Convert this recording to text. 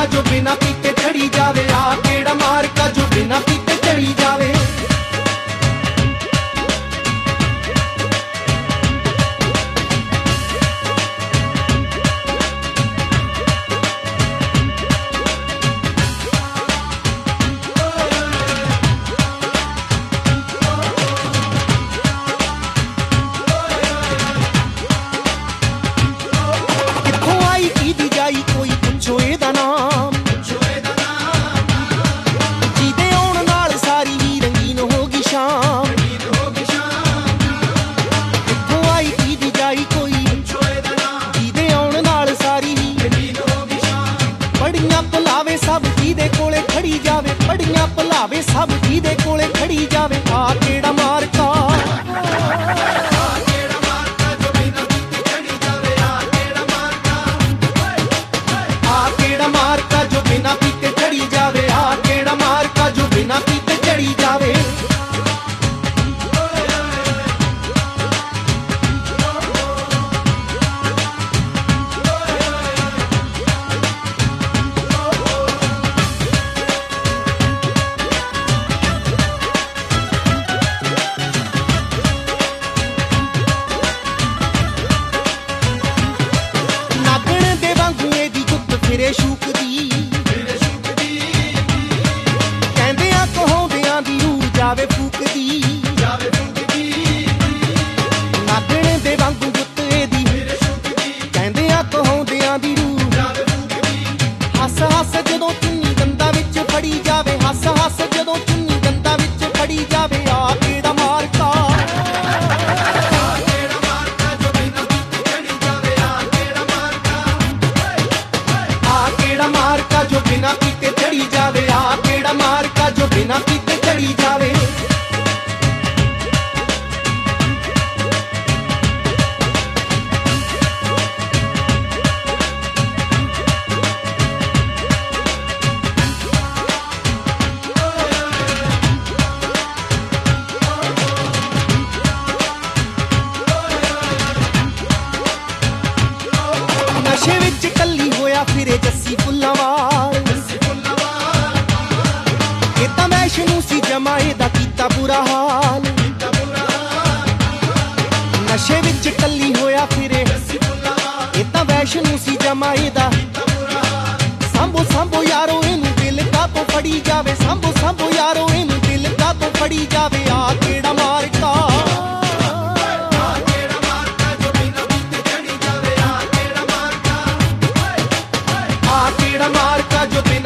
जो बिना पीते चढ़ी जावे, आ केड़ा मार्का जो बिना पीते चढ़ी जावे। कोई पुछो एदा नाम, जीदे आउण नाल सारी ही रंगीन होगी शाम। कित्थों आई ईदी जाई कोई जीदे आउण नाल सारी ही रंगीन होगी शाम। बड़ियां भुलावे सब जीदे कोले खड़ी जावे, बड़ियां भुलावे सब जीदे कोले खड़ी जावे। आ केड़ा मार्का मार्का जो बिना पीते चढ़ी जावे, आ केड़ा मार्का जो बिना पीते चढ़ी जावे। नागण दे वांगू एदी गुत्त फिरे शूकदी, कहंदियां कहाउंदियां दी रूह जावे फूकदी। नागण दे वांगू गुत्त एदी कहंदियां कहाउंदियां दी रूह। हस हस जदों चुन्नी दंदा विच फड़ी जावे, हस हस जदों चुन्नी दंदा विच फड़ी जावे। आ केड़ा मार्का मार्का जो बिना पीते चढ़ी जावे, आ केड़ा मार्का जो बिना पीते चढ़ी जावे। नशे विच कल्ली होया फिरे जस्सी फुल्लां वाल, ये तां वैष्णो सी जमाए दा कीता बुरा हाल। नशे विच कल्ली होया फिरे ये तां वैष्णो सी जमाए दा। सांभो सांभो यारो इनू दिल का तो फड़ी जावे, सांभो सांभो यारो इनू दिल का तो फड़ी जावे। आ केड़ा मार्का मार्का जो